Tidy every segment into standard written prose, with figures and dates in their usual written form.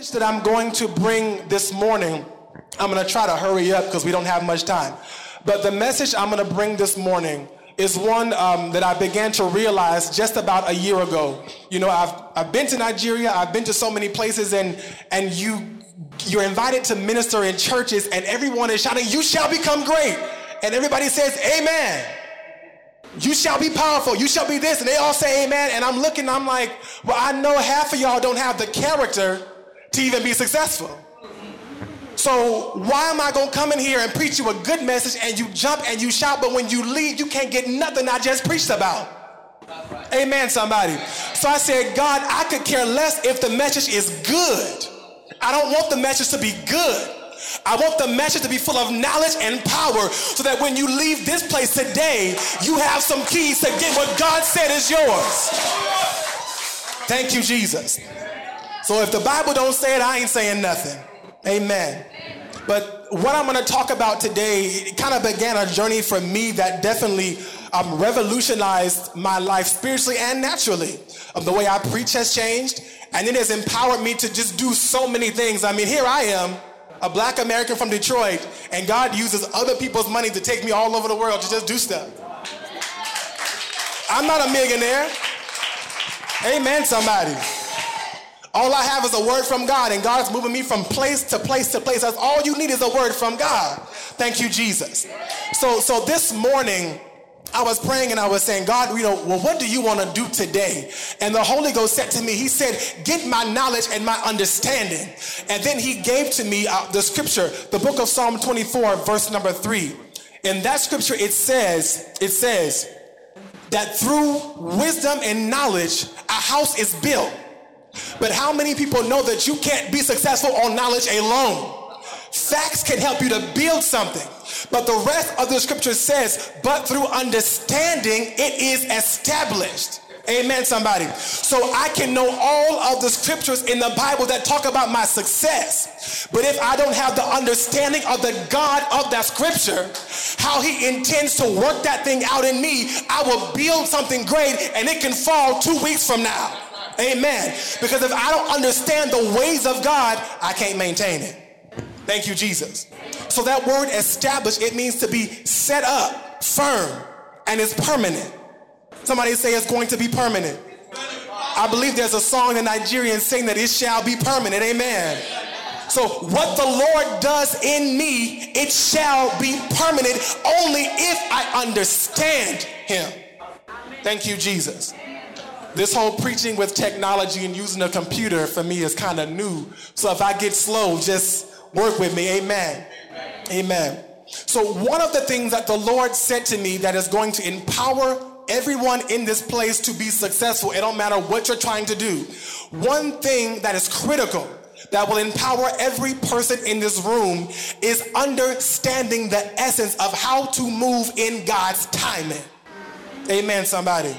That I'm going to bring this morning, I'm going to try to hurry up because we don't have much time. But the message I'm going to bring this morning is one that I began to realize just about a year ago. You know, I've been to Nigeria, I've been to so many places, and you're invited to minister in churches, and everyone is shouting, "You shall become great," and everybody says, "Amen." You shall be powerful, you shall be this, and they all say amen, and I'm looking, I'm like, well, I know half of y'all don't have the character to even be successful. So why am I going to come in here and preach you a good message and you jump and you shout, but when you leave, you can't get nothing I just preached about? Amen, somebody. So I said, God, I could care less if the message is good. I don't want the message to be good. I want the message to be full of knowledge and power so that when you leave this place today, you have some keys to get what God said is yours. Thank you, Jesus. So if the Bible don't say it, I ain't saying nothing. Amen. But what I'm going to talk about today, it kind of began a journey for me that definitely revolutionized my life spiritually and naturally. The way I preach has changed, and it has empowered me to just do so many things. I mean, here I am, a black American from Detroit, and God uses other people's money to take me all over the world to just do stuff. I'm not a millionaire. Amen, somebody. All I have is a word from God, and God's moving me from place to place to place. That's all you need is a word from God. Thank you, Jesus. So this morning, I was praying and I was saying, God, what do you want to do today? And the Holy Ghost said to me, he said, get my knowledge and my understanding. And then he gave to me the scripture, the book of Psalm 24, verse number 3. In that scripture, it says that through wisdom and knowledge, a house is built. But how many people know that you can't be successful on knowledge alone? Facts can help you to build something. But the rest of the scripture says, but through understanding, it is established. Amen, somebody. So I can know all of the scriptures in the Bible that talk about my success. But if I don't have the understanding of the God of that scripture, how he intends to work that thing out in me, I will build something great and it can fall 2 weeks from now. Amen. Because if I don't understand the ways of God, I can't maintain it. Thank you, Jesus. So that word established, it means to be set up, firm, and it's permanent. Somebody say it's going to be permanent. I believe there's a song in Nigerian saying that it shall be permanent. Amen. So what the Lord does in me, it shall be permanent only if I understand him. Thank you, Jesus. This whole preaching with technology and using a computer for me is kind of new. So if I get slow, just work with me. Amen. Amen. So one of the things that the Lord said to me that is going to empower everyone in this place to be successful, it don't matter what you're trying to do. One thing that is critical that will empower every person in this room is understanding the essence of how to move in God's timing. Amen, somebody.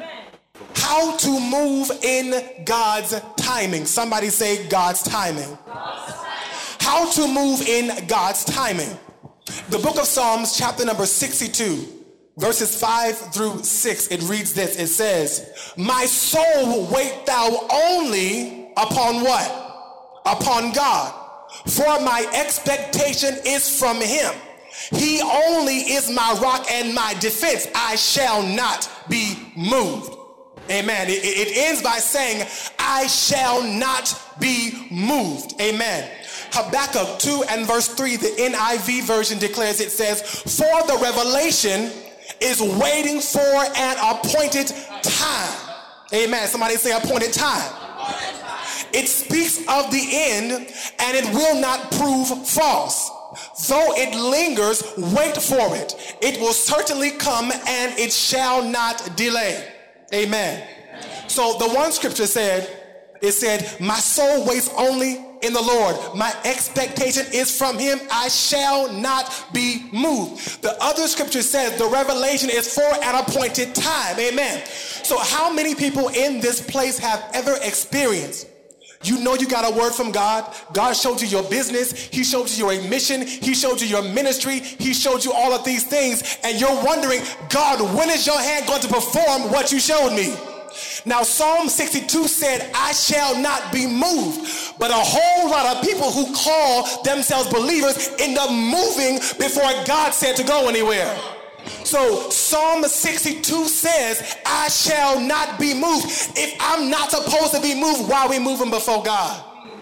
How to move in God's timing. Somebody say God's timing. How to move in God's timing. The book of Psalms, chapter number 62, verses 5 through 6, it reads this. It says, my soul wait thou only upon what? Upon God. For my expectation is from him. He only is my rock and my defense. I shall not be moved. Amen. It ends by saying, I shall not be moved. Amen. Habakkuk 2 and verse 3, the NIV version declares, it says, for the revelation is waiting for an appointed time. Amen. Somebody say appointed time. It speaks of the end and it will not prove false. Though it lingers, wait for it. It will certainly come and it shall not delay. Amen. So the one scripture said, it said, my soul waits only in the Lord. My expectation is from him. I shall not be moved. The other scripture says the revelation is for an appointed time. Amen. So how many people in this place have ever experienced, you know you got a word from God. God showed you your business. He showed you your mission. He showed you your ministry. He showed you all of these things. And you're wondering, God, when is your hand going to perform what you showed me? Now, Psalm 62 said, I shall not be moved. But a whole lot of people who call themselves believers end up moving before God said to go anywhere. So Psalm 62 says, I shall not be moved. If I'm not supposed to be moved, why are we moving before God?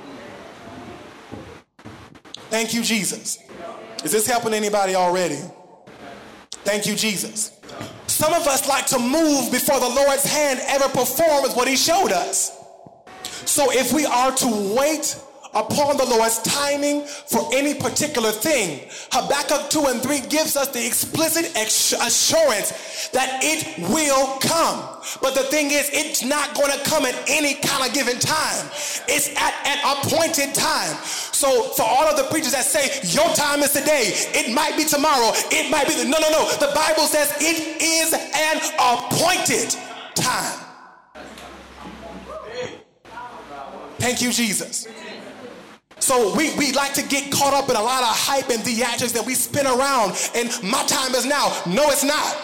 Thank you, Jesus. Is this helping anybody already? Thank you, Jesus. Some of us like to move before the Lord's hand ever performs what he showed us. So if we are to wait upon the Lord's timing for any particular thing, Habakkuk 2 and 3 gives us the explicit assurance that it will come. But the thing is, it's not going to come at any kind of given time. It's at an appointed time. So for all of the preachers that say, your time is today, it might be tomorrow, it might be, no. The Bible says it is an appointed time. Thank you, Jesus. So we like to get caught up in a lot of hype and theatrics that we spin around, and my time is now. No, it's not.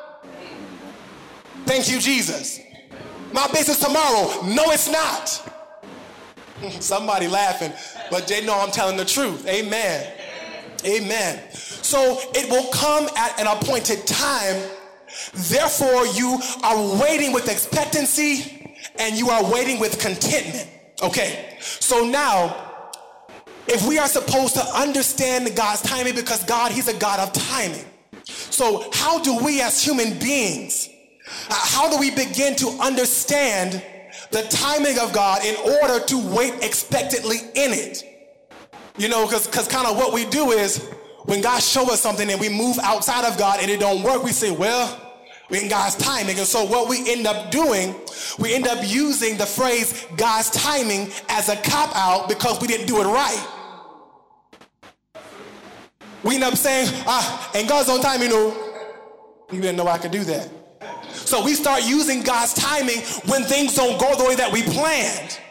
Thank you, Jesus. My business tomorrow. No, it's not. Somebody laughing, but they know I'm telling the truth. Amen. Amen. So it will come at an appointed time. Therefore, you are waiting with expectancy and you are waiting with contentment. Okay, so now, if we are supposed to understand God's timing, because God, he's a God of timing. So how do we as human beings, how do we begin to understand the timing of God in order to wait expectantly in it? You know, because kind of what we do is when God shows us something and we move outside of God and it don't work, we say, well, we're in God's timing. And so what we end up doing, we end up using the phrase God's timing as a cop-out because we didn't do it right. We end up saying, and God's on time, you didn't know I could do that. So we start using God's timing when things don't go the way that we planned.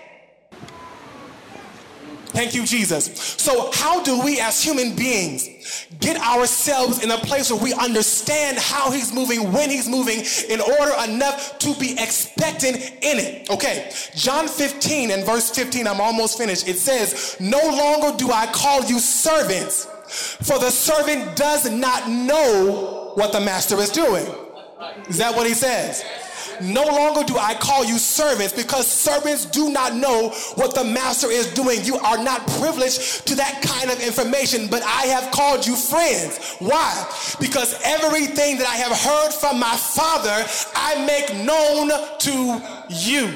Thank you, Jesus. So how do we as human beings get ourselves in a place where we understand how he's moving, when he's moving, in order enough to be expectant in it? Okay, John 15 and verse 15, I'm almost finished. It says, no longer do I call you servants, for the servant does not know what the master is doing. Is that what he says? No longer do I call you servants, because servants do not know what the master is doing. You are not privileged to that kind of information, but I have called you friends. Why? Because everything that I have heard from my Father, I make known to you.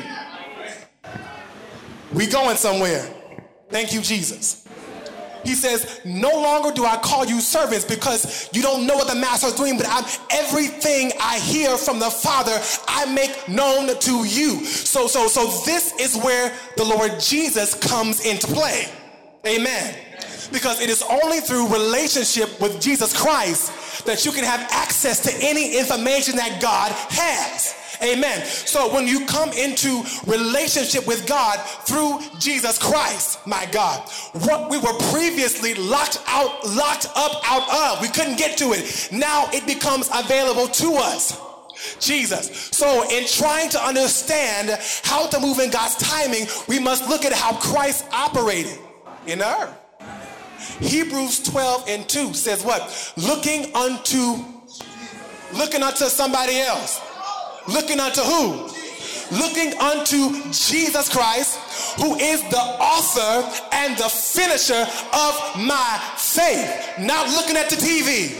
We going somewhere. Thank you, Jesus. He says, no longer do I call you servants, because you don't know what the master is doing, but everything I hear from the Father, I make known to you. So this is where the Lord Jesus comes into play. Amen. Because it is only through relationship with Jesus Christ that you can have access to any information that God has. Amen. So when you come into relationship with God through Jesus Christ, my God, what we were previously locked up out of, we couldn't get to it. Now it becomes available to us. Jesus. So in trying to understand how to move in God's timing, we must look at how Christ operated in the earth. Hebrews 12 and 2 says what? Looking unto somebody else. Looking unto who? Looking unto Jesus Christ, who is the author and the finisher of my faith. Not looking at the TV.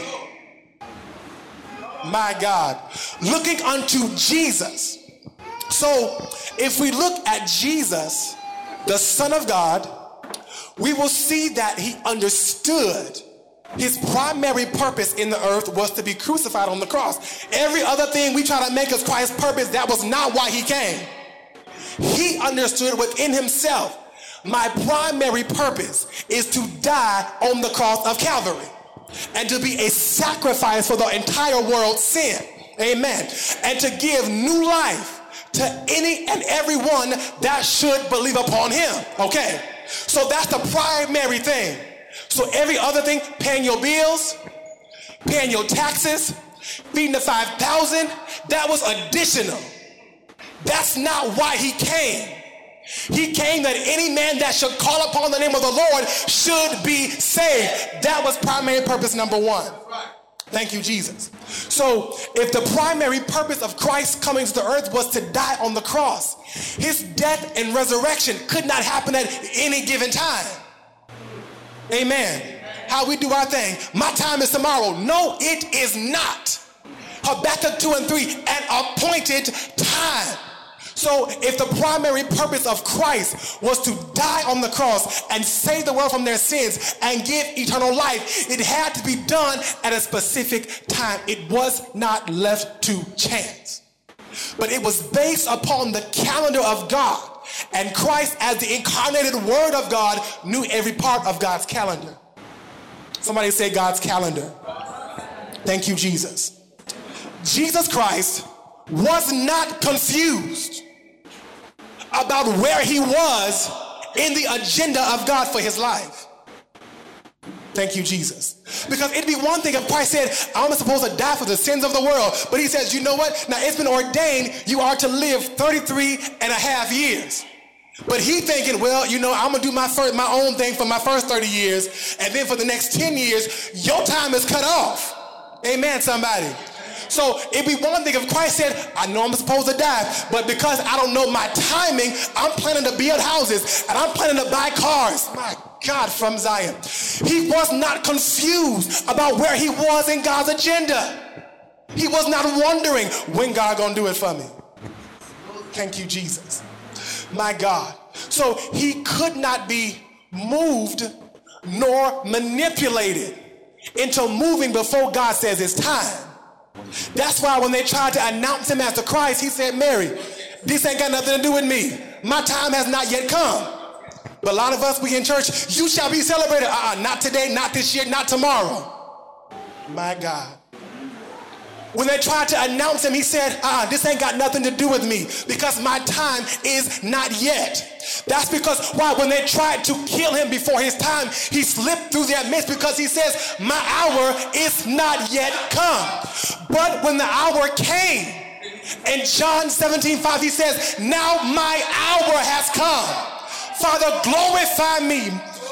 My God. Looking unto Jesus. So, if we look at Jesus, the Son of God, we will see that he understood his primary purpose in the earth was to be crucified on the cross. Every other thing we try to make as Christ's purpose, that was not why he came. He understood within himself, my primary purpose is to die on the cross of Calvary and to be a sacrifice for the entire world's sin. Amen. And to give new life to any and everyone that should believe upon him. Okay. So that's the primary thing. So every other thing, paying your bills, paying your taxes, feeding the 5,000, that was additional. That's not why he came. He came that any man that should call upon the name of the Lord should be saved. That was primary purpose number one. Thank you, Jesus. So if the primary purpose of Christ coming to the earth was to die on the cross, his death and resurrection could not happen at any given time. Amen. How we do our thing. My time is tomorrow. No, it is not. Habakkuk 2:3, an appointed time. So if the primary purpose of Christ was to die on the cross and save the world from their sins and give eternal life, it had to be done at a specific time. It was not left to chance. But it was based upon the calendar of God. And Christ, as the incarnated Word of God, knew every part of God's calendar. Somebody say God's calendar. Thank you, Jesus. Jesus Christ was not confused about where he was in the agenda of God for his life. Thank you, Jesus. Because it'd be one thing if Christ said, I'm supposed to die for the sins of the world. But he says, you know what? Now it's been ordained you are to live 33 and a half years. But he thinking, well, you know, I'm going to do my own thing for my first 30 years. And then for the next 10 years, your time is cut off. Amen, somebody. So it'd be one thing if Christ said, I know I'm supposed to die, but because I don't know my timing, I'm planning to build houses and I'm planning to buy cars. My God, from Zion. He was not confused about where he was in God's agenda. He was not wondering when God gonna do it for me. Thank you, Jesus. My God. So he could not be moved nor manipulated into moving before God says it's time. That's why when they tried to announce him as the Christ, he said, Mary, this ain't got nothing to do with me. My time has not yet come. But a lot of us, we in church, you shall be celebrated. Not today, not this year, not tomorrow. My God. When they tried to announce him, he said, this ain't got nothing to do with me because my time is not yet. That's because why? When they tried to kill him before his time, he slipped through their midst because he says, my hour is not yet come. But when the hour came, in John 17:5, he says, now my hour has come. Father, glorify me.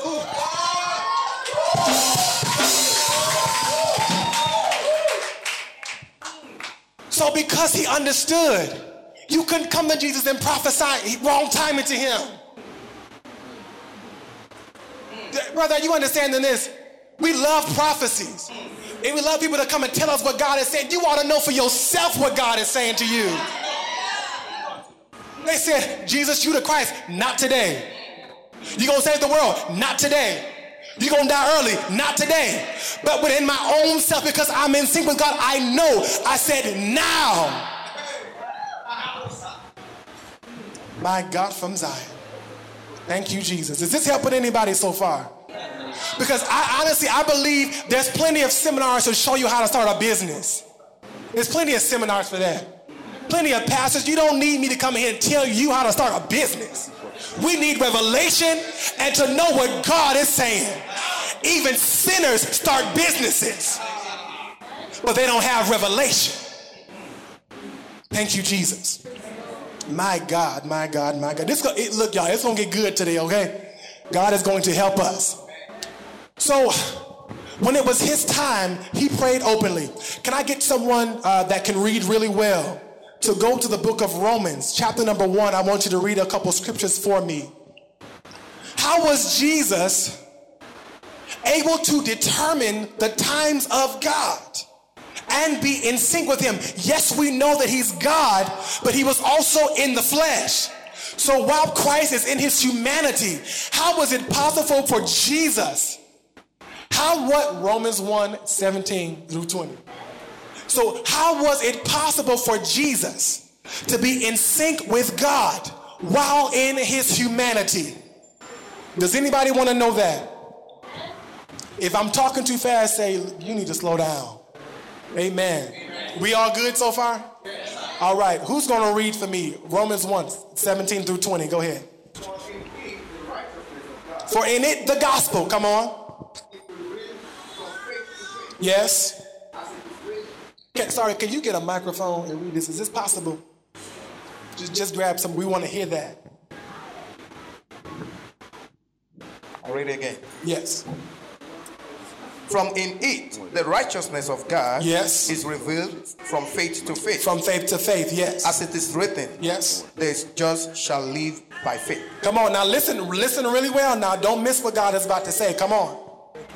So because he understood, you couldn't come to Jesus and prophesy wrong timing to him. Brother, you understanding this? We love prophecies. And we love people to come and tell us what God is saying. You ought to know for yourself what God is saying to you. They said, Jesus, you the Christ. Not today. You gonna save the world? Not today. You gonna die early? Not today. But within my own self, because I'm in sync with God, I know. I said now. My God from Zion. Thank you, Jesus. Is this helping anybody so far? Because I believe there's plenty of seminars to show you how to start a business. There's plenty of seminars for that. Plenty of pastors. You don't need me to come here and tell you how to start a business. We need revelation and to know what God is saying. Even sinners start businesses, but they don't have revelation. Thank you, Jesus. My God, my God, my God. Look, y'all, it's going to get good today, okay? God is going to help us. So when it was his time, he prayed openly. Can I get someone that can read really well to go to the book of Romans, chapter number 1? I want you to read a couple scriptures for me. How was Jesus able to determine the times of God and be in sync with him? Yes, we know that he's God, but he was also in the flesh. So while Christ is in his humanity, how was it possible for Jesus? Romans 1:17 through 20. So how was it possible for Jesus to be in sync with God while in his humanity? Does anybody want to know that? If I'm talking too fast, say, you need to slow down. Amen. We all good so far? All right. Who's going to read for me? Romans 1:17 through 20. Go ahead. For in it, the gospel. Come on. Yes. Sorry, can you get a microphone and read this? Is this possible? Just grab some. We want to hear that. I'll read it again. Yes. From in it, the righteousness of God yes. is revealed from faith to faith. From faith to faith, yes. As it is written, yes. The just shall live by faith. Come on, now listen really well now. Don't miss what God is about to say. Come on.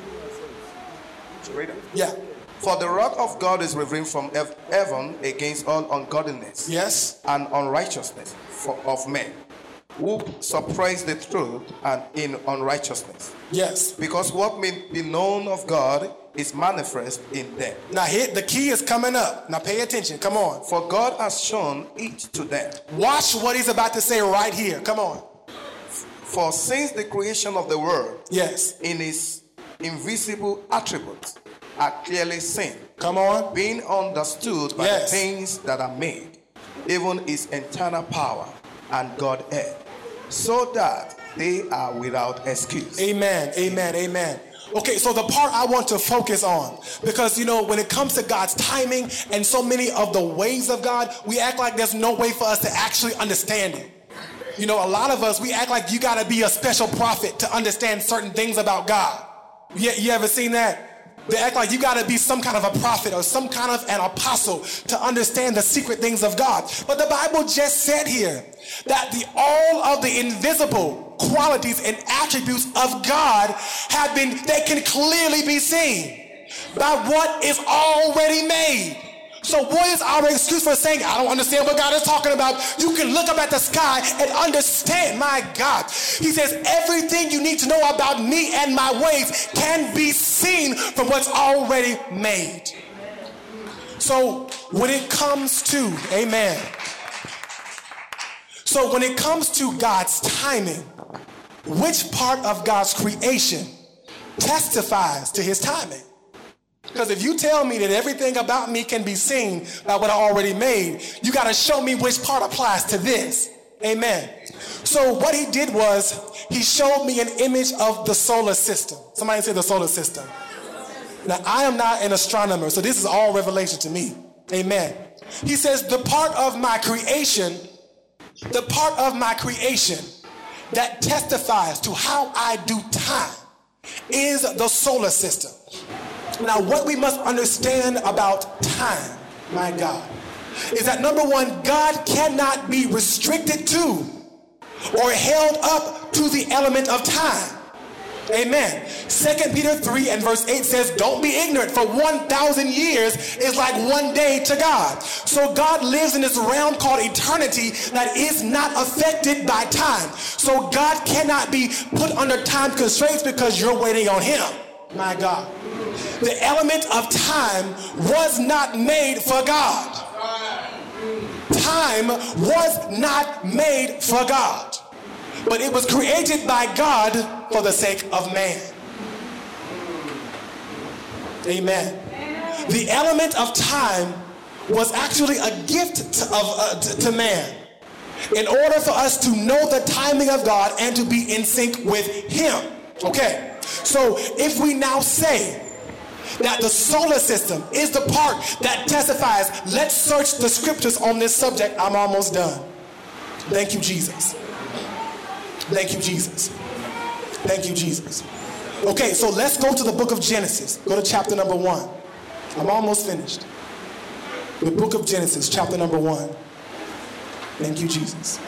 Yeah. For the wrath of God is revealed from heaven against all ungodliness yes. and unrighteousness of men, who suppress the truth and in unrighteousness. Yes. Because what may be known of God is manifest in them. Now here, the key is coming up. Now pay attention. Come on. For God has shown it to them. Watch what he's about to say right here. Come on. For since the creation of the world, yes, in his invisible attributes are clearly seen. Come on. Being understood by yes. the things that are made, even his eternal power and Godhead, so that they are without excuse. Amen, amen, amen. Okay, so the part I want to focus on, because, you know, when it comes to God's timing and so many of the ways of God, we act like there's no way for us to actually understand it. You know, a lot of us, we act like you got to be a special prophet to understand certain things about God. You ever seen that? They act like you got to be some kind of a prophet or some kind of an apostle to understand the secret things of God. But the Bible just said here that all of the invisible qualities and attributes of God they can clearly be seen by what is already made. So what is our excuse for saying, I don't understand what God is talking about? You can look up at the sky and understand. My God. He says, everything you need to know about me and my ways can be seen from what's already made. So when it comes to, amen. So when it comes to God's timing, which part of God's creation testifies to his timing? Because if you tell me that everything about me can be seen by what I already made, you got to show me which part applies to this. Amen. So what he did was he showed me an image of the solar system. Somebody say the solar system. Now, I am not an astronomer, so this is all revelation to me. Amen. He says the part of my creation that testifies to how I do time is the solar system. Now, what we must understand about time, my God, is that number one, God cannot be restricted to or held up to the element of time. Amen. 2 Peter 3 and verse 8 says, don't be ignorant, for 1,000 years is like one day to God. So God lives in this realm called eternity that is not affected by time. So God cannot be put under time constraints because you're waiting on him. My God. The element of time was not made for God. Time was not made for God. But it was created by God for the sake of man. Amen. The element of time was actually a gift to man in order for us to know the timing of God and to be in sync with him. Okay. So if we now say that the solar system is the part that testifies, let's search the scriptures on this subject. I'm almost done. Thank you, Jesus. Thank you, Jesus. Thank you, Jesus. Okay, so let's go to the book of Genesis. Go to chapter number 1. I'm almost finished. The book of Genesis, chapter number 1. Thank you, Jesus.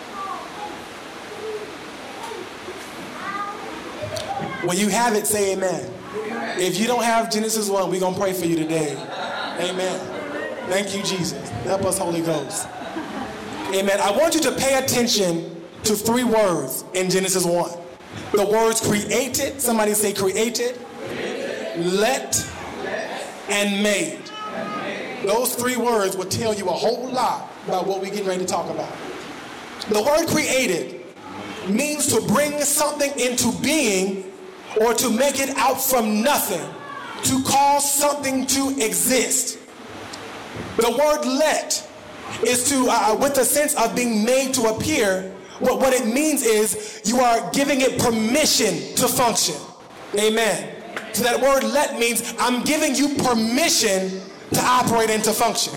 When you have it, say amen. If you don't have Genesis 1, we're going to pray for you today. Amen. Thank you, Jesus. Help us, Holy Ghost. Amen. I want you to pay attention to 3 words in Genesis 1. The words created, somebody say created, let, and made. Those 3 words will tell you a whole lot about what we're getting ready to talk about. The word created means to bring something into being or to make it out from nothing, to cause something to exist. The word let is to, with the sense of being made to appear, what it means is you are giving it permission to function. Amen. So that word let means I'm giving you permission to operate and to function.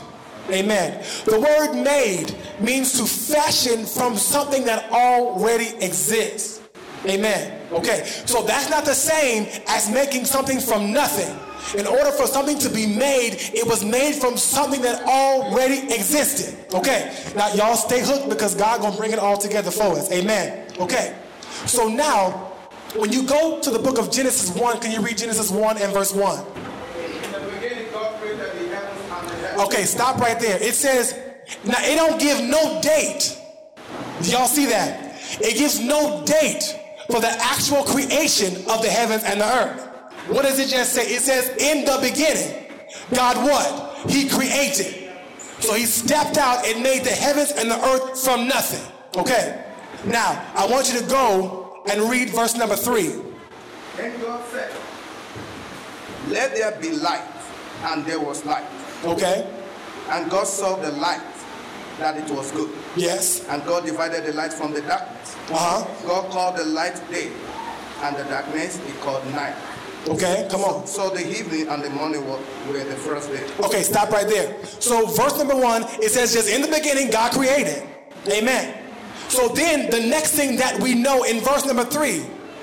Amen. The word made means to fashion from something that already exists. Amen. Okay, so that's not the same as making something from nothing. In order for something to be made, it was made from something that already existed. Okay, now y'all stay hooked because God gonna bring it all together for us. Amen. Okay, so now when you go to the book of Genesis 1, can you read Genesis 1 and verse 1? In the beginning, God created the heavens and the earth. Okay, stop right there. It says, now it don't give no date. Do y'all see that? It gives no date for the actual creation of the heavens and the earth. What does it just say? It says, in the beginning, God what? He created. So he stepped out and made the heavens and the earth from nothing. Okay. Now, I want you to go and read verse number 3. Then God said, let there be light, and there was light. Okay. And God saw the light, that it was good. Yes. And God divided the light from the darkness. God called the light day, and the darkness he called night. Okay, come on. So the evening and the morning were the first day. Okay, stop right there. So verse number 1, it says just in the beginning God created. Amen. So then the next thing that we know in verse number 3,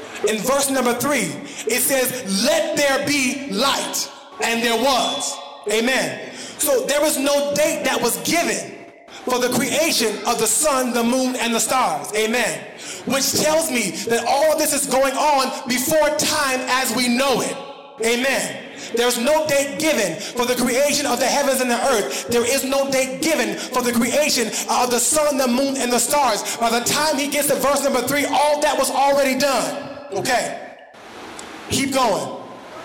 it says, let there be light. And there was. Amen. So there was no date that was given for the creation of the sun, the moon, and the stars. Amen. Which tells me that all of this is going on before time as we know it. Amen. There's no date given for the creation of the heavens and the earth. There is no date given for the creation of the sun, the moon, and the stars. By the time he gets to verse number 3, all that was already done. Okay. Keep going.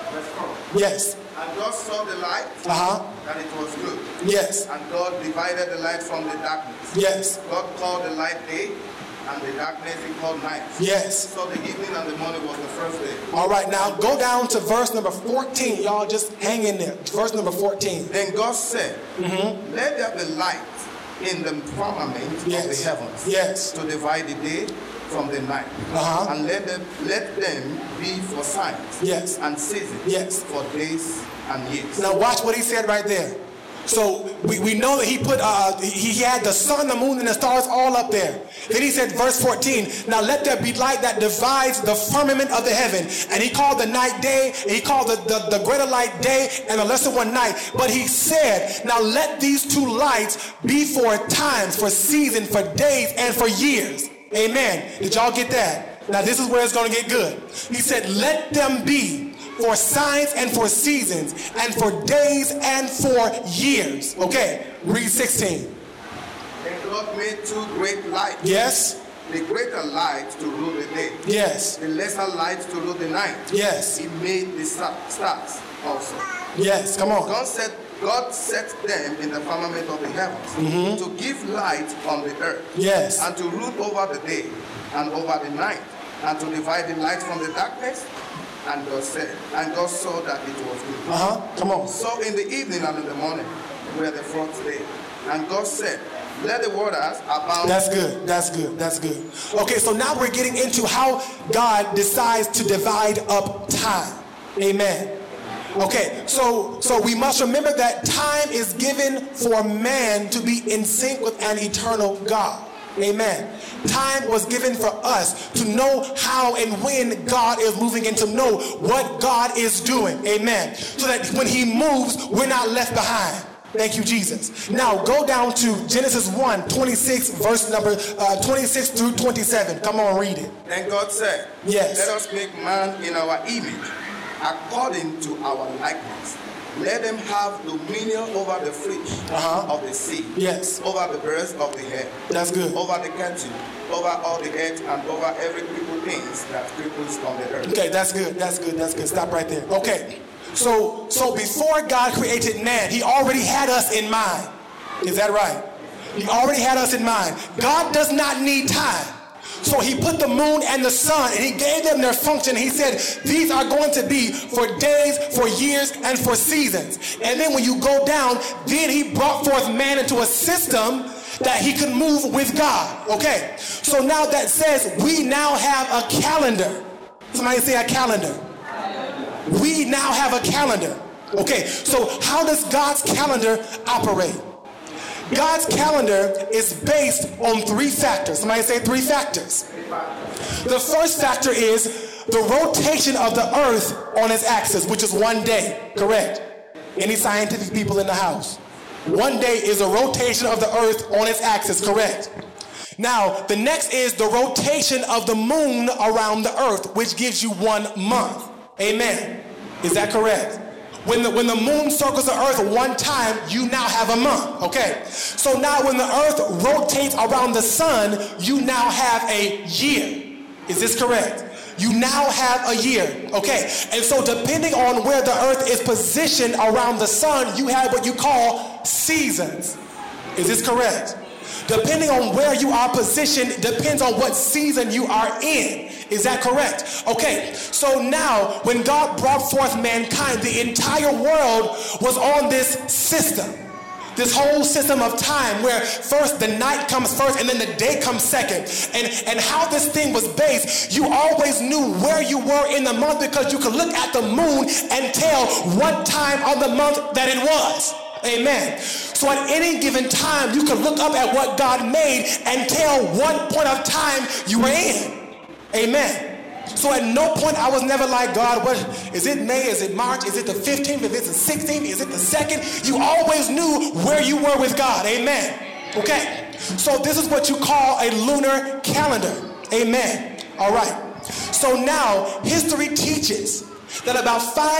Yes. And God saw the light, that it was good. Yes. And God divided the light from the darkness. Yes. God called the light day, and the darkness he called night. Yes. So the evening and the morning was the first day. All right, now go down to verse number 14. Y'all just hang in there. Verse number 14. Then God said, let there be light in the firmament of the heavens, to divide the day from the night, and let them be for signs, and seasons, for days and years. Now watch what he said right there. So we know that he put he had the sun, the moon, and the stars all up there. Then he said, verse 14, now let there be light that divides the firmament of the heaven. And he called the night day, and he called the greater light day, and the lesser one night. But he said, now let these two lights be for times, for seasons, for days, and for years. Amen. Did y'all get that? Now this is where it's going to get good. He said, let them be for signs and for seasons and for days and for years. Okay, read 16. And God made two great lights. Yes. The greater light to rule the day. Yes. The lesser light to rule the night. Yes. He made the stars also. Yes, come on. God set them in the firmament of the heavens to give light on the earth. Yes. And to rule over the day and over the night, and to divide the light from the darkness. And God said, and God saw that it was good. Come on. So in the evening and in the morning were the fourth day. And God said, let the waters abound. That's good. That's good. That's good. Okay, so now we're getting into how God decides to divide up time. Amen. Okay, so we must remember that time is given for man to be in sync with an eternal God. Amen. Time was given for us to know how and when God is moving and to know what God is doing. Amen. So that when he moves, we're not left behind. Thank you, Jesus. Now go down to Genesis 1, 26, verse number 26 through 27. Come on, read it. Then God said, yes, let us make man in our image, according to our likeness. Let them have dominion over the fish of the sea, yes, over the birds of the air, that's good, over the cattle, over all the earth, and over every creeping things that creepers on the earth. Okay, that's good, that's good, that's good. Stop right there. Okay, so before God created man, he already had us in mind. Is that right? He already had us in mind. God does not need time. So he put the moon and the sun, and he gave them their function. He said, these are going to be for days, for years, and for seasons. And then when you go down, then he brought forth man into a system that he could move with God. Okay, so now that says we now have a calendar. Somebody say a calendar. We now have a calendar. Okay, so how does God's calendar operate? God's calendar is based on 3 factors. Somebody say 3 factors. The first factor is the rotation of the earth on its axis, which is 1 day. Correct? Any scientific people in the house? 1 day is a rotation of the earth on its axis. Correct? Now, the next is the rotation of the moon around the earth, which gives you 1 month. Amen. Is that correct? When the moon circles the earth 1 time, you now have a month. Okay. So now when the earth rotates around the sun, you now have a year. Is this correct? You now have a year. Okay. And so depending on where the earth is positioned around the sun, you have what you call seasons. Is this correct? Depending on where you are positioned depends on what season you are in. Is that correct? Okay, so now when God brought forth mankind, the entire world was on this system. This whole system of time where first the night comes first and then the day comes second. And how this thing was based, you always knew where you were in the month because you could look at the moon and tell what time of the month that it was. Amen. So at any given time, you could look up at what God made and tell what point of time you were in. Amen. So at no point I was never like, God, what is it? May? Is it March? Is it the 15th? Is it the 16th? Is it the 2nd? You always knew where you were with God. Amen. Okay. So this is what you call a lunar calendar. Amen. All right. So now history teaches that about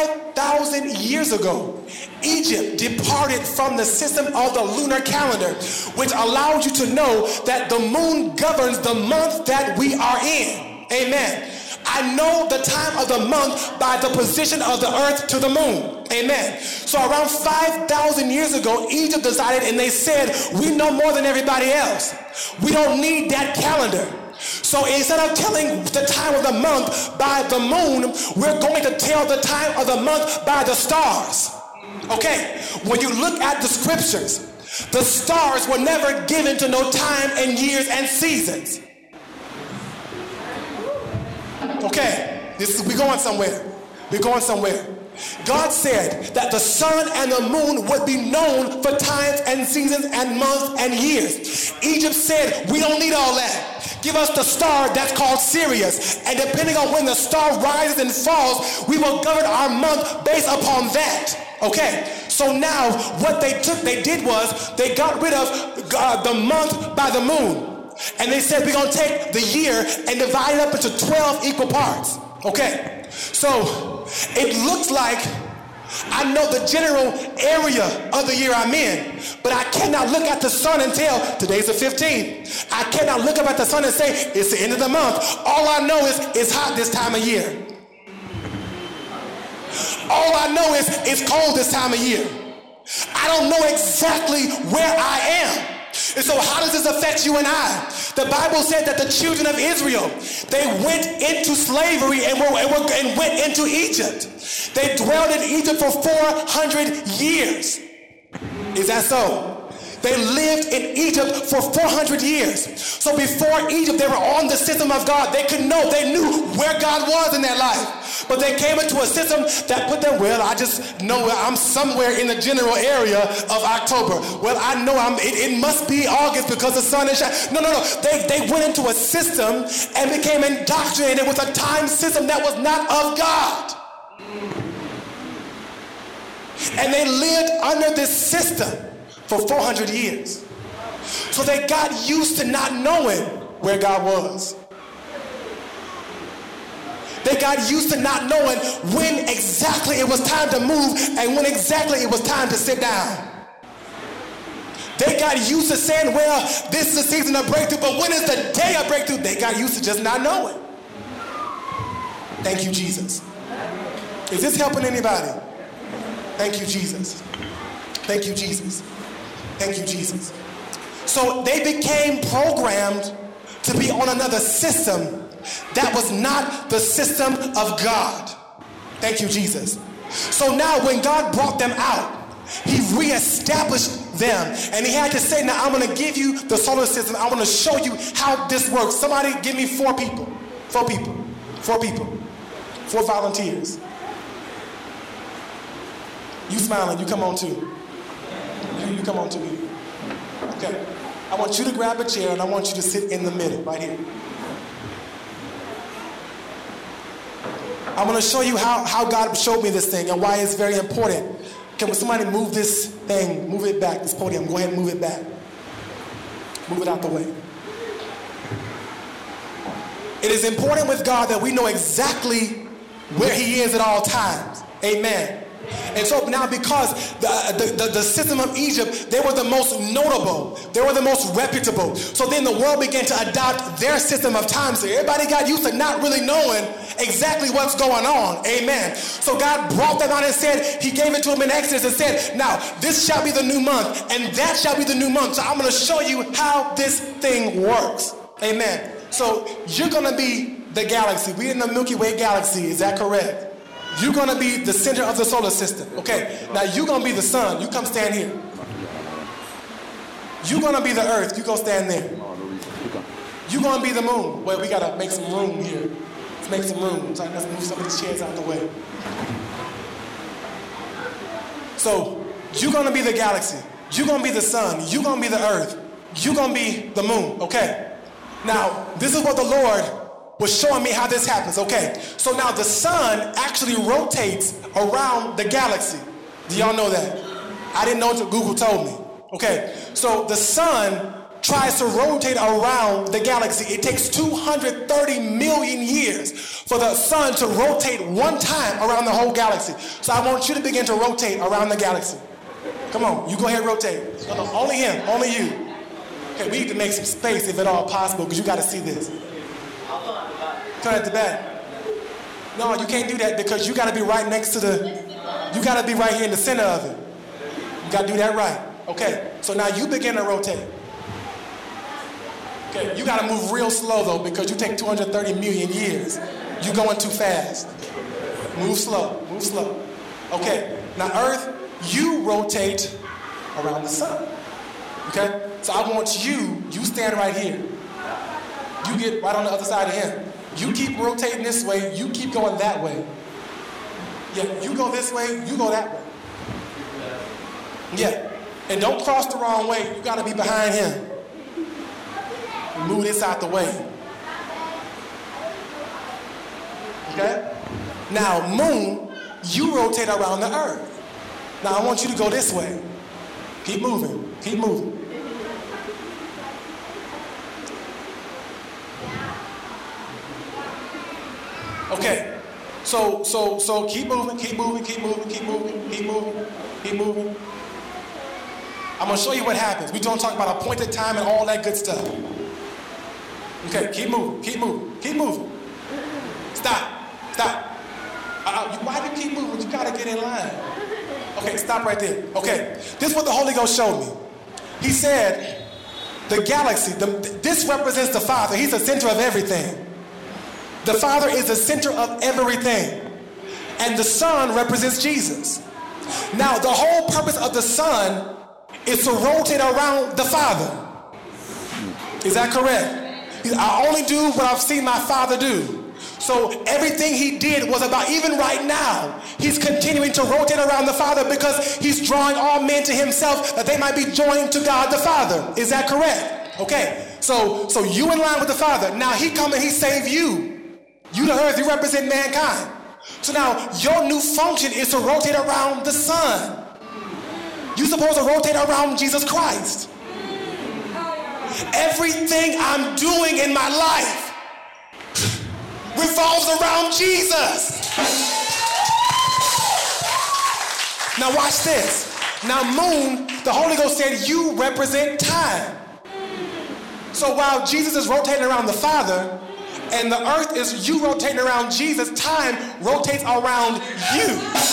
5,000 years ago, Egypt departed from the system of the lunar calendar, which allowed you to know that the moon governs the month that we are in. Amen. I know the time of the month by the position of the earth to the moon. Amen. So around 5,000 years ago, Egypt decided and they said, we know more than everybody else. We don't need that calendar. So instead of telling the time of the month by the moon, we're going to tell the time of the month by the stars. Okay, when you look at the scriptures, the stars were never given to no time and years and seasons. Okay, we're going somewhere. We're going somewhere. God said that the sun and the moon would be known for times and seasons and months and years. Egypt said, we don't need all that. Give us the star that's called Sirius. And depending on when the star rises and falls, we will govern our month based upon that. Okay, so now what they did was they got rid of the month by the moon. And they said, we're going to take the year and divide it up into 12 equal parts. Okay, so it looks like I know the general area of the year I'm in, but I cannot look at the sun and tell today's the 15th. I cannot look up at the sun and say it's the end of the month. All I know is it's hot this time of year. All I know is it's cold this time of year. I don't know exactly where I am. And so how does this affect you and I? The Bible said that the children of Israel, they went into slavery and went into Egypt. They dwelled in Egypt for 400 years. Is that so? They lived in Egypt for 400 years. So before Egypt, they were on the system of God. They knew where God was in their life. But they came into a system that put them, well, I just know I'm somewhere in the general area of October. Well, I know it must be August because the sun is shining. No. They went into a system and became indoctrinated with a time system that was not of God. And they lived under this system for 400 years. So they got used to not knowing where God was. They got used to not knowing when exactly it was time to move and when exactly it was time to sit down. They got used to saying, well, this is the season of breakthrough, but when is the day of breakthrough? They got used to just not knowing. Thank you, Jesus. Is this helping anybody? Thank you, Jesus. Thank you, Jesus. Thank you, Jesus. So they became programmed to be on another system that was not the system of God. Thank you, Jesus. So now when God brought them out, he reestablished them. And he had to say, now I'm going to give you the solar system. I want to show you how this works. Somebody give me 4 people. 4 people. 4 people. 4 volunteers. You smiling, you come on too. You come on too. Okay. I want you to grab a chair and I want you to sit in the middle, right here. I'm going to show you how God showed me this thing and why it's very important. Can somebody move this thing, move it back, this podium, go ahead and move it back. Move it out the way. It is important with God that we know exactly where he is at all times. Amen. And so now because the system of Egypt, they were the most notable, they were the most reputable. So then the world began to adopt their system of time. So everybody got used to not really knowing exactly what's going on. Amen. So God brought them out and said, he gave it to them in Exodus and said, now this shall be the new month and that shall be the new month. So I'm going to show you how this thing works. Amen. So you're going to be the galaxy. We're in the Milky Way galaxy. Is that correct? You're going to be the center of the solar system. Okay, now you're going to be the sun. You come stand here. You're going to be the earth. You go stand there. You're going to be the moon. Well, we got to make some room here. Let's make some room. So let's move some of these chairs out of the way. So you're going to be the galaxy. You're going to be the sun. You're going to be the earth. You're going to be the moon. Okay. Now, this is what the Lord was showing me how this happens. Okay, so now the sun actually rotates around the galaxy. Do y'all know that? I didn't know until Google told me. Okay, so the sun tries to rotate around the galaxy. It takes 230 million years for the sun to rotate one time around the whole galaxy. So I want you to begin to rotate around the galaxy. Come on, you go ahead and rotate. No, only him, only you. Okay, we need to make some space if at all possible because you got to see this. Turn at the back. No, you can't do that because you got to be right next to you got to be right here in the center of it. You got to do that right. Okay, so now you begin to rotate. Okay, you got to move real slow though because you take 230 million years. You're going too fast. Move slow, move slow. Okay, now Earth, you rotate around the sun. Okay, so I want you stand right here. You get right on the other side of him. You keep rotating this way, you keep going that way. Yeah, you go this way, you go that way. Yeah, and don't cross the wrong way, you gotta be behind him. Move this out the way. Okay? Now, moon, you rotate around the earth. Now, I want you to go this way. Keep moving, keep moving. Okay, so keep moving, keep moving, keep moving, keep moving, keep moving, keep moving. I'm gonna show you what happens. We're gonna talk about appointed time and all that good stuff. Okay, keep moving, keep moving, keep moving. Stop, stop. Why do you keep moving? You gotta get in line. Okay, stop right there. Okay, this is what the Holy Ghost showed me. He said, the galaxy, this represents the Father. He's the center of everything. The Father is the center of everything. And the Son represents Jesus. Now, the whole purpose of the Son is to rotate around the Father. Is that correct? I only do what I've seen my Father do. So everything he did was about, even right now, he's continuing to rotate around the Father because he's drawing all men to himself that they might be joined to God the Father. Is that correct? Okay, so you in line with the Father. Now he come and he save you. You the earth, you represent mankind. So now your new function is to rotate around the Son. You're supposed to rotate around Jesus Christ. Everything I'm doing in my life revolves around Jesus. Now watch this. Now moon, the Holy Ghost said you represent time. So while Jesus is rotating around the Father, and the earth is you rotating around Jesus, time rotates around you.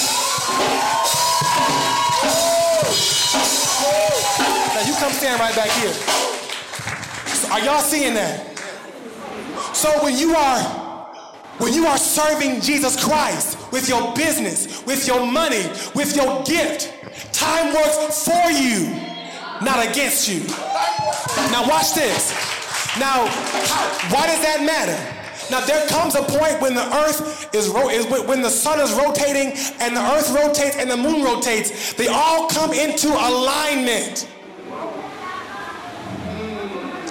Now you come stand right back here. So are y'all seeing that? So when you are serving Jesus Christ with your business, with your money, with your gift, time works for you, not against you. Now watch this. Now, why does that matter? Now, there comes a point when the earth when the sun is rotating and the earth rotates and the moon rotates, they all come into alignment.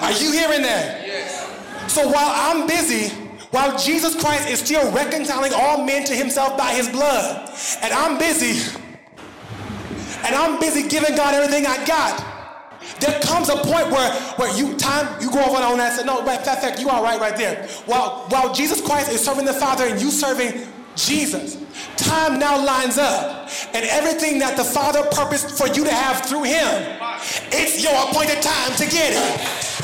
Are you hearing that? Yes. So while I'm busy, while Jesus Christ is still reconciling all men to himself by his blood, and I'm busy giving God everything I got, there comes a point where you go over on that and say, no, in fact, you are right there. While Jesus Christ is serving the Father and you serving Jesus, time now lines up, and everything that the Father purposed for you to have through him, it's your appointed time to get it.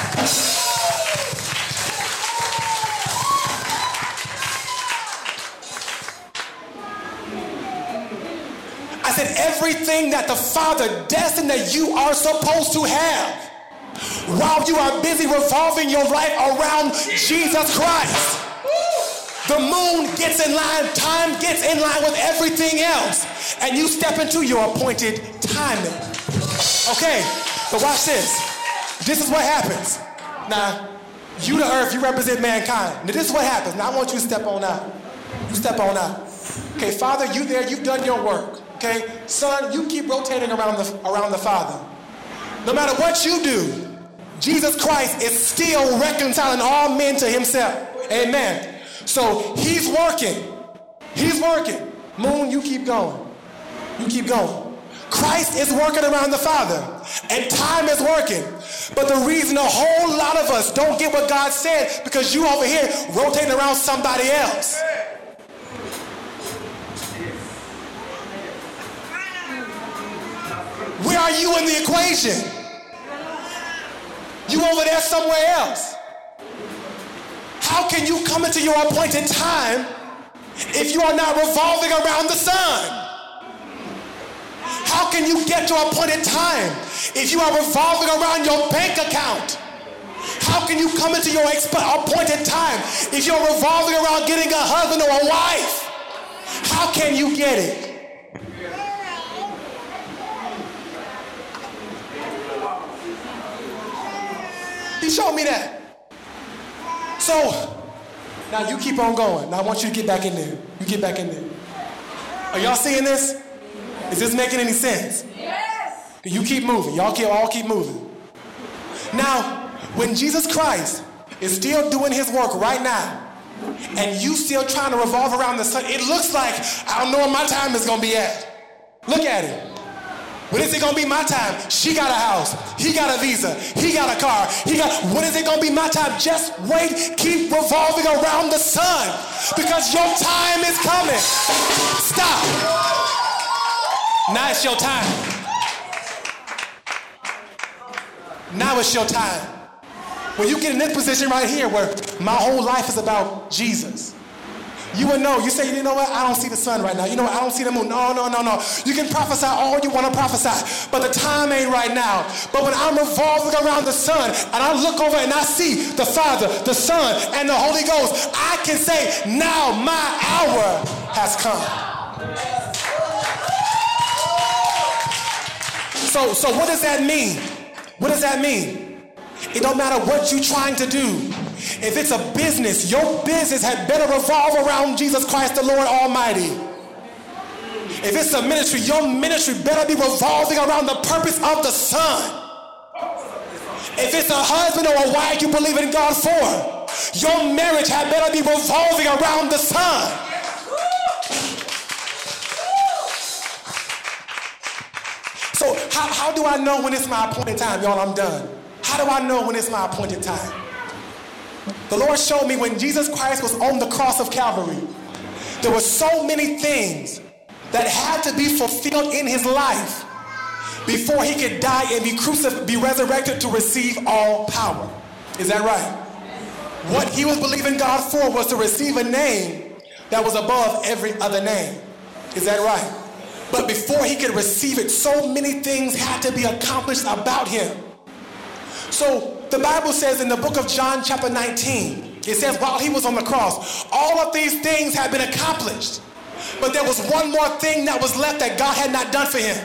I said everything that the Father destined that you are supposed to have, while you are busy revolving your life around Jesus Christ, the moon gets in line, time gets in line with everything else, and you step into your appointed timing. Okay, so watch this. This is what happens. Now, you the earth, you represent mankind. Now, this is what happens. Now, I want you to step on out. You step on out. Okay, Father, you there, you've done your work. Okay, Son, you keep rotating around the Father. No matter what you do, Jesus Christ is still reconciling all men to himself. Amen. So he's working. He's working. Moon, you keep going. You keep going. Christ is working around the Father, and time is working. But the reason a whole lot of us don't get what God said, because you over here rotating around somebody else. Where are you in the equation? You over there somewhere else. How can you come into your appointed time if you are not revolving around the sun? How can you get to appointed time if you are revolving around your bank account? How can you come into your appointed time if you're revolving around getting a husband or a wife? How can you get it? He showed me that. So, now you keep on going. Now I want you to get back in there. You get back in there. Are y'all seeing this? Is this making any sense? Yes. You keep moving. Y'all all keep moving. Now, when Jesus Christ is still doing his work right now, and you still trying to revolve around the sun, it looks like I don't know where my time is going to be at. Look at it. When is it going to be my time? She got a house. He got a visa. He got a car. When is it going to be my time? Just wait. Keep revolving around the sun, because your time is coming. Stop. Now it's your time. Now it's your time. When you get in this position right here where my whole life is about Jesus, you will know. You say, you know what? I don't see the sun right now. You know what? I don't see the moon. No. You can prophesy all you want to prophesy, but the time ain't right now. But when I'm revolving around the sun and I look over and I see the Father, the Son, and the Holy Ghost, I can say, now my hour has come. So what does that mean? What does that mean? It don't matter what you're trying to do. If it's a business, your business had better revolve around Jesus Christ, the Lord Almighty. If it's a ministry, your ministry better be revolving around the purpose of the Son. If it's a husband or a wife you believe in God for, your marriage had better be revolving around the Son. So how do I know when it's my appointed time? Y'all, I'm done. How do I know when it's my appointed time? The Lord showed me when Jesus Christ was on the cross of Calvary, there were so many things that had to be fulfilled in his life before he could die and be crucified, be resurrected to receive all power. Is that right? What he was believing God for was to receive a name that was above every other name. Is that right? But before he could receive it, so many things had to be accomplished about him. So the Bible says in the book of John chapter 19, it says while he was on the cross, all of these things had been accomplished. But there was one more thing that was left that God had not done for him.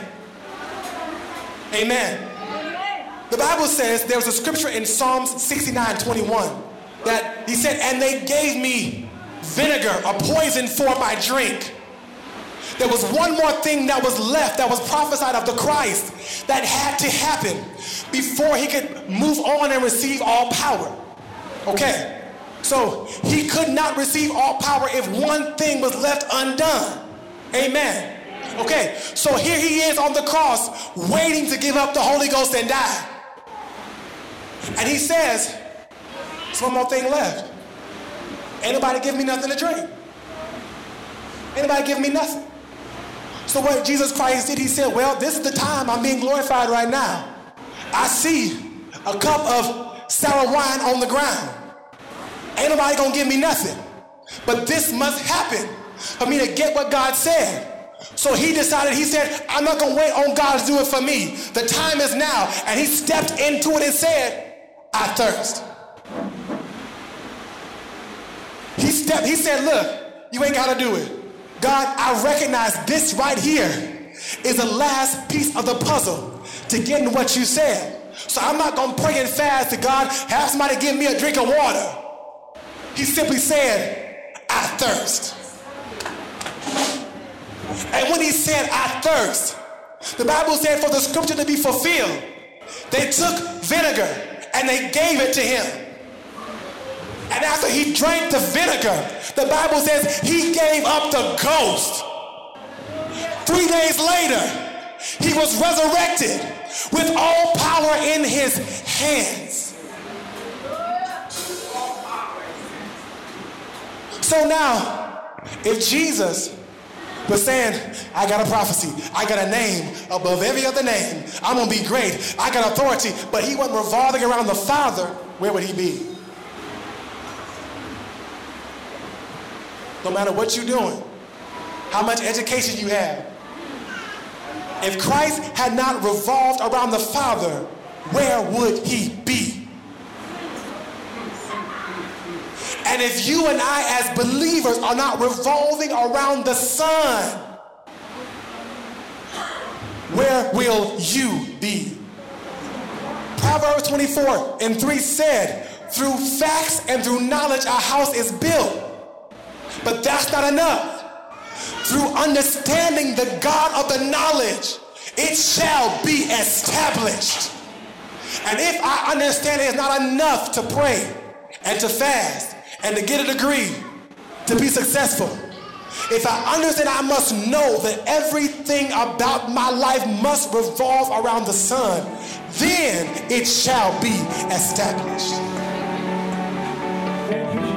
Amen. The Bible says, there's a scripture in Psalms 69:21 that he said, and they gave me vinegar, a poison for my drink. there was one more thing that was left, that was prophesied of the Christ, that had to happen before he could move on and receive all power. Okay, so he could not receive all power if one thing was left undone. Amen. Okay, so here he is on the cross waiting to give up the Holy Ghost and die. And he says, there's one more thing left. Ain't nobody give me nothing to drink. Ain't nobody give me nothing. So what Jesus Christ did, he said, well, this is the time I'm being glorified right now. I see a cup of sour wine on the ground. Ain't nobody gonna give me nothing. But this must happen for me to get what God said. So he decided, he said, I'm not gonna wait on God to do it for me. The time is now. And he stepped into it and said, I thirst. He said, look, you ain't gotta do it. God, I recognize this right here is the last piece of the puzzle to getting what you said. So I'm not gonna pray and fast to God, have somebody give me a drink of water. He simply said, I thirst. And when he said, I thirst, the Bible said for the scripture to be fulfilled, they took vinegar and they gave it to him. And after he drank the vinegar, the Bible says he gave up the ghost. 3 days later, he was resurrected with all power in his hands. So now, if Jesus was saying, I got a prophecy, I got a name above every other name, I'm gonna be great, I got authority, but he wasn't revolving around the Father, where would he be? No matter what you're doing, how much education you have, if Christ had not revolved around the Father, where would he be? And if you and I as believers are not revolving around the Son, where will you be? Proverbs 24:3 said, through facts and through knowledge a house is built. But that's not enough. Through understanding the God of the knowledge, it shall be established. And if I understand it's not enough to pray and to fast and to get a degree to be successful, if I understand I must know that everything about my life must revolve around the Son, then it shall be established.